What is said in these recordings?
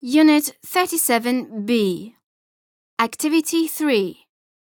Unit 37B. Activity 3.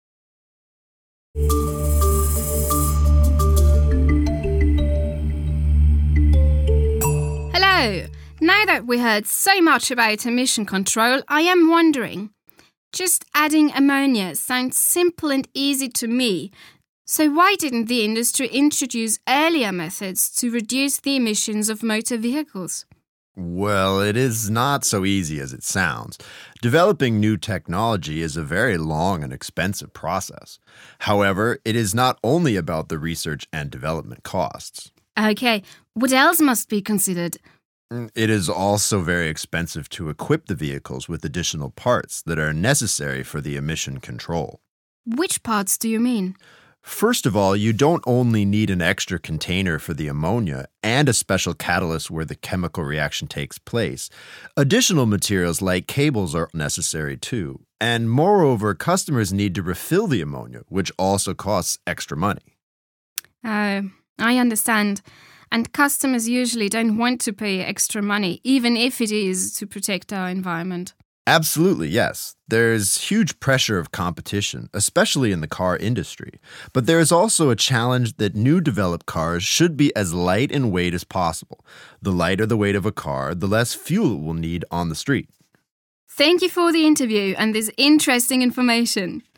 Hello! Now that we heard so much about emission control, I am wondering, just adding ammonia sounds simple and easy to me, so why didn't the industry introduce earlier methods to reduce the emissions of motor vehicles? Well, it is not so easy as it sounds. Developing new technology is a very long and expensive process. However, it is not only about the research and development costs. Okay, what else must be considered? It is also very expensive to equip the vehicles with additional parts that are necessary for the emission control. Which parts do you mean? First of all, you don't only need an extra container for the ammonia and a special catalyst where the chemical reaction takes place. Additional materials like cables are necessary too. And moreover, customers need to refill the ammonia, which also costs extra money. I understand. And customers usually don't want to pay extra money, even if it is to protect our environment. Absolutely, yes. There's huge pressure of competition, especially in the car industry. But there is also a challenge that new developed cars should be as light in weight as possible. The lighter the weight of a car, the less fuel it will need on the street. Thank you for the interview and this interesting information.